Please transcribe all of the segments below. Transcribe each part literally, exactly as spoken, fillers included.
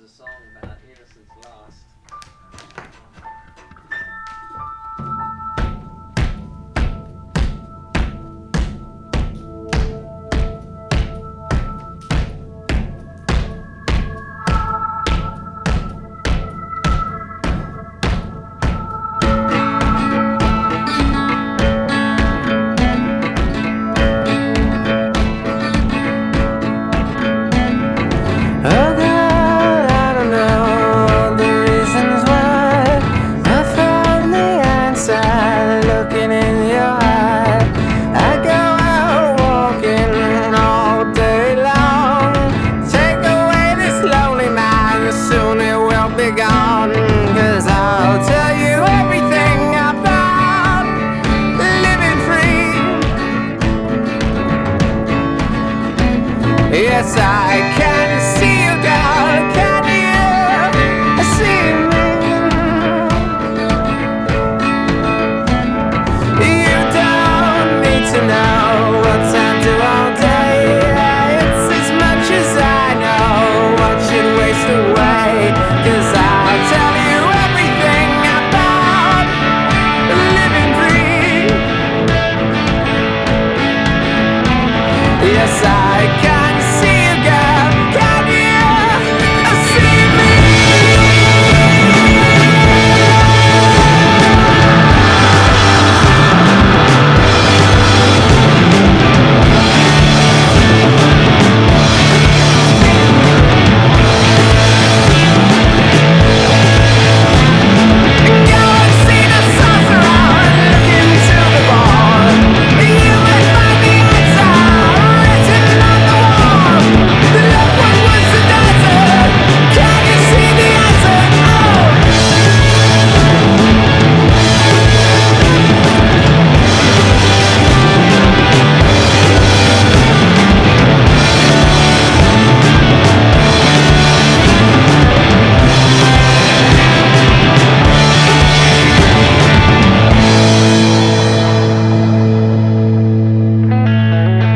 a song about innocence lost. Yes, I can see you, girl. Can you see me? You don't need to know what I do all day. It's as much as I know what should waste away. Cause I'll tell you everything about living free. Yes, I can.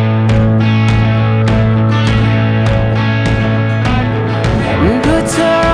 Put